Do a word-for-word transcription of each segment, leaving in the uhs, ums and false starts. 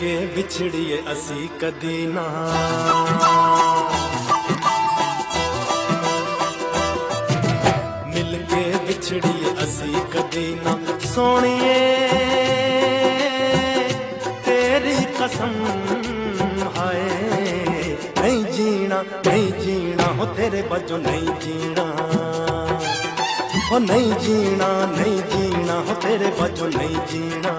के विछड़िए असी कदी ना, मिल के विछड़िए असी कदी ना, सोनिए तेरी कसम हाय, नहीं जीना नहीं जीना हो तेरे बजो नहीं जीना, हो नहीं जीना नहीं जीना हो तेरे बजो नहीं जीना।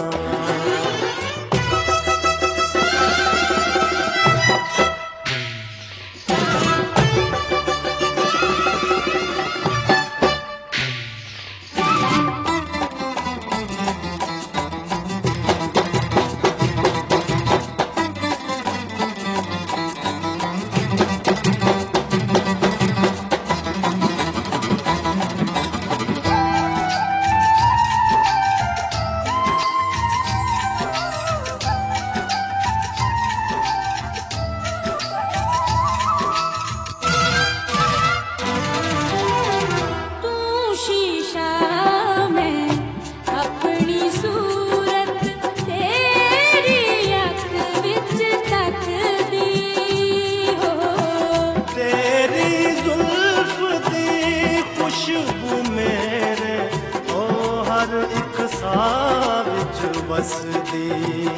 बसदी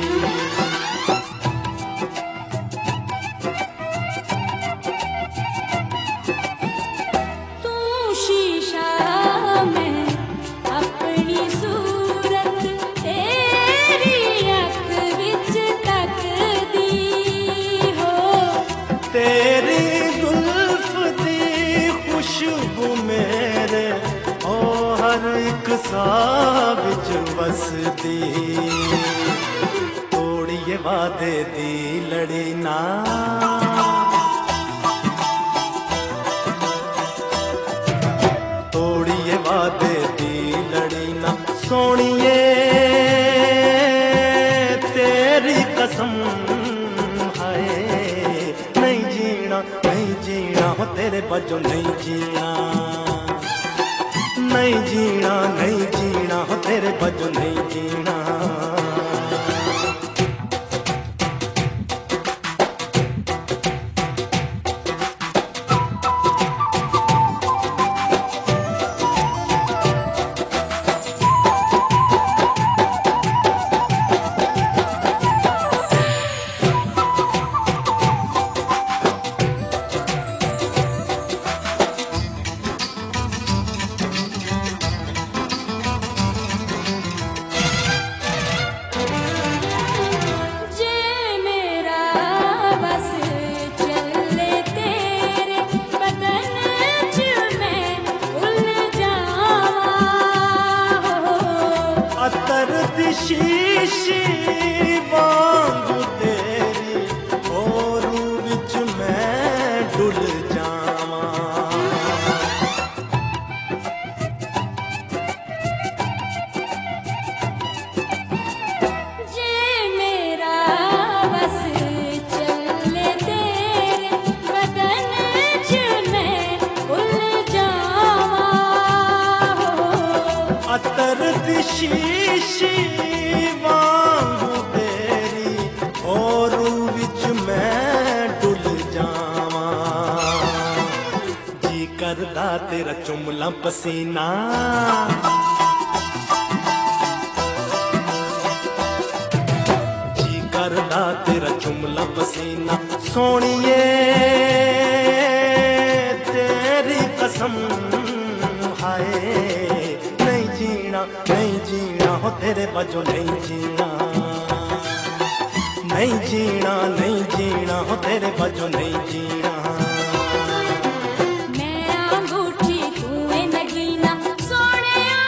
तू शीशा में अपनी सूरत तेरी अख विच तकदी हो, तेरी जुल्फ दी खुशबू मेरे ओ हर एक साह विच बसदी, तोड़िए वादे दी लड़ी ना, तोड़िए वादे दी लड़ी ना, सोनिए तेरी कसम हाय, नहीं जीना नहीं जीना हो तेरे बजो नहीं जीना, नहीं जीना नहीं जीना हो तेरे बजो नहीं जीना। शीशी वांगू तेरी और विच मैं डुल जावा, जे मेरा बस चले तेरे बदन च मैं उल जावा, अतर दी शीशी वांगू तेरी और विच मैं डुल जावा, जी करदा तेरा चुमला पसीना, जी करदा तेरा चुमला पसीना, सोनिए तेरी कसम हाय, नहीं जीना नहीं जीना हो तेरे बजो नहीं जीना, नहीं जीना नहीं जीना हो तेरे बजो नहीं जीना। मैं अंगूठी तूने नगीना सोनिया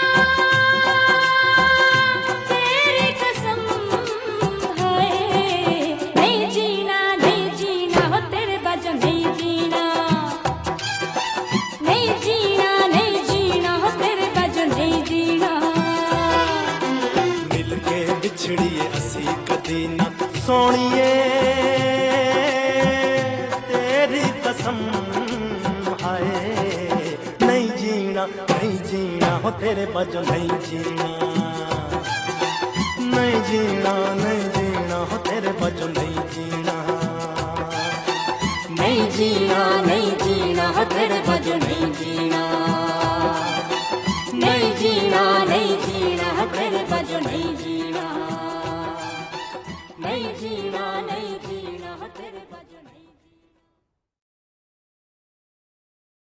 तेरी कसम हाय, नहीं जीना नहीं जीना हो तेरे बजो नहीं जीना, नहीं जीना नहीं जीना हो तेरे बजो नहीं जीना। मिल के बिछड़िए असी कदी ना, सोनिए तेरी कसम हाय, नहीं जीना नहीं जीना हो तेरे बजो नहीं जीना, नहीं जीना नहीं जीना हो जीना नहीं जीना हो तेरे बजो नहीं जीना नहीं जीना नहीं जीना हो तेरे बजो नहीं जीना